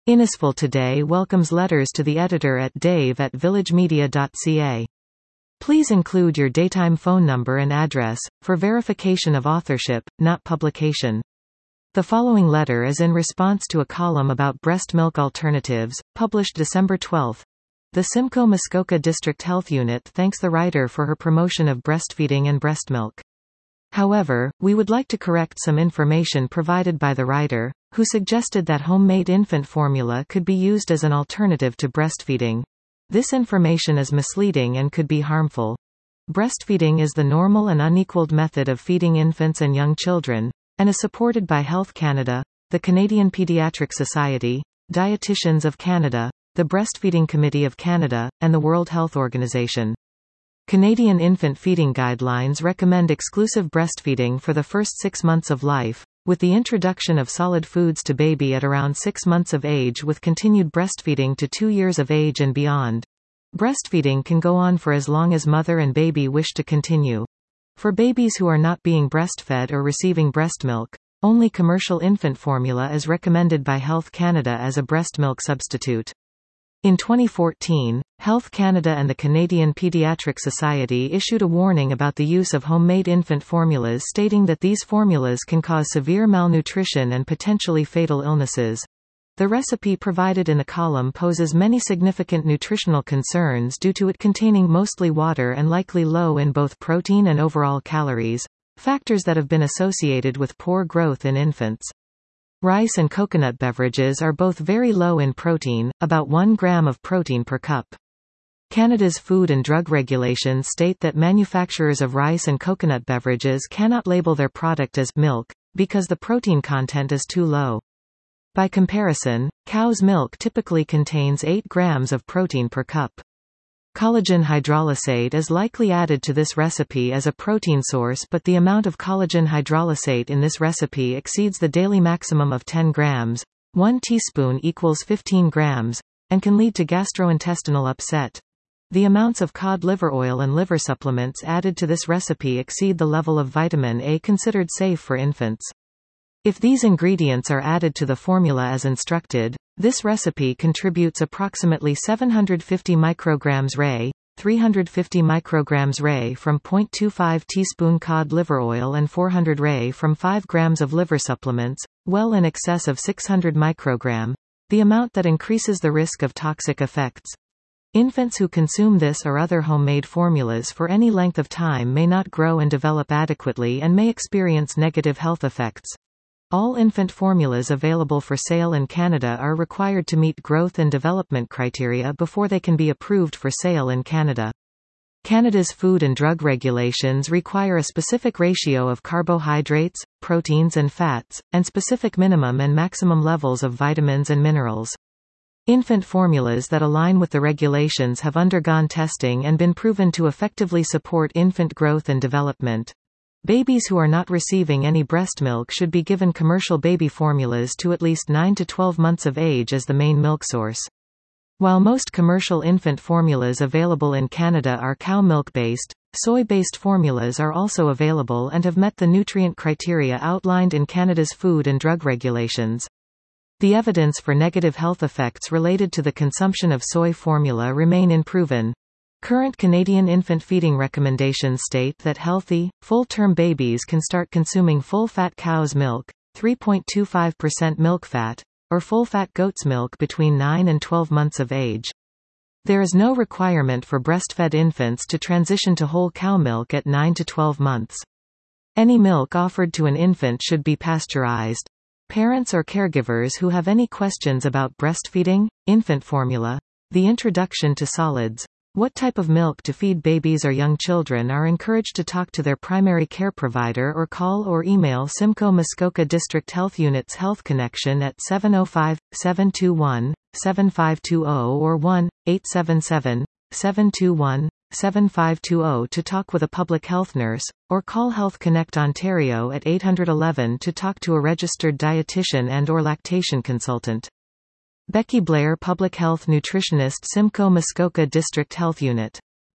Innisfil Today welcomes letters to the editor at dave@villagemedia.ca. Please include your daytime phone number and address, for verification of authorship, not publication. The following letter is in response to a column about breast milk alternatives, published December 12. The Simcoe Muskoka District Health Unit thanks the writer for her promotion of breastfeeding and breast milk. However, we would like to correct some information provided by the writer, who suggested that homemade infant formula could be used as an alternative to breastfeeding. This information is misleading and could be harmful. Breastfeeding is the normal and unequaled method of feeding infants and young children, and is supported by Health Canada, the Canadian Pediatric Society, Dietitians of Canada, the Breastfeeding Committee of Canada, and the World Health Organization. Canadian infant feeding guidelines recommend exclusive breastfeeding for the first 6 months of life, with the introduction of solid foods to baby at around 6 months of age with continued breastfeeding to 2 years of age and beyond. Breastfeeding can go on for as long as mother and baby wish to continue. For babies who are not being breastfed or receiving breast milk, only commercial infant formula is recommended by Health Canada as a breast milk substitute. In 2014, Health Canada and the Canadian Pediatric Society issued a warning about the use of homemade infant formulas, stating that these formulas can cause severe malnutrition and potentially fatal illnesses. The recipe provided in the column poses many significant nutritional concerns due to it containing mostly water and likely low in both protein and overall calories, factors that have been associated with poor growth in infants. Rice and coconut beverages are both very low in protein, about 1 gram of protein per cup. Canada's Food and Drug Regulations state that manufacturers of rice and coconut beverages cannot label their product as milk, because the protein content is too low. By comparison, cow's milk typically contains 8 grams of protein per cup. Collagen hydrolysate is likely added to this recipe as a protein source, but the amount of collagen hydrolysate in this recipe exceeds the daily maximum of 10 grams, 1 teaspoon equals 15 grams, and can lead to gastrointestinal upset. The amounts of cod liver oil and liver supplements added to this recipe exceed the level of vitamin A considered safe for infants. If these ingredients are added to the formula as instructed, this recipe contributes approximately 750 micrograms Rhe, 350 micrograms Rhe from 0.25 teaspoon cod liver oil and 400 Rhe from 5 grams of liver supplements, well in excess of 600 microgram, the amount that increases the risk of toxic effects. Infants who consume this or other homemade formulas for any length of time may not grow and develop adequately and may experience negative health effects. All infant formulas available for sale in Canada are required to meet growth and development criteria before they can be approved for sale in Canada. Canada's Food and Drug Regulations require a specific ratio of carbohydrates, proteins and fats, and specific minimum and maximum levels of vitamins and minerals. Infant formulas that align with the regulations have undergone testing and been proven to effectively support infant growth and development. Babies who are not receiving any breast milk should be given commercial baby formulas to at least 9 to 12 months of age as the main milk source. While most commercial infant formulas available in Canada are cow milk-based, soy-based formulas are also available and have met the nutrient criteria outlined in Canada's Food and Drug Regulations. The evidence for negative health effects related to the consumption of soy formula remain unproven. Current Canadian infant feeding recommendations state that healthy, full-term babies can start consuming full-fat cow's milk, 3.25% milk fat, or full-fat goat's milk between 9 and 12 months of age. There is no requirement for breastfed infants to transition to whole cow milk at 9 to 12 months. Any milk offered to an infant should be pasteurized. Parents or caregivers who have any questions about breastfeeding, infant formula, the introduction to solids, what type of milk to feed babies or young children are encouraged to talk to their primary care provider or call or email Simcoe Muskoka District Health Unit's Health Connection at 705-721-7520 or 1-877-721-7520 to talk with a public health nurse, or call Health Connect Ontario at 811 to talk to a registered dietitian and/or lactation consultant. Becky Blair, Public Health Nutritionist, Simcoe Muskoka District Health Unit.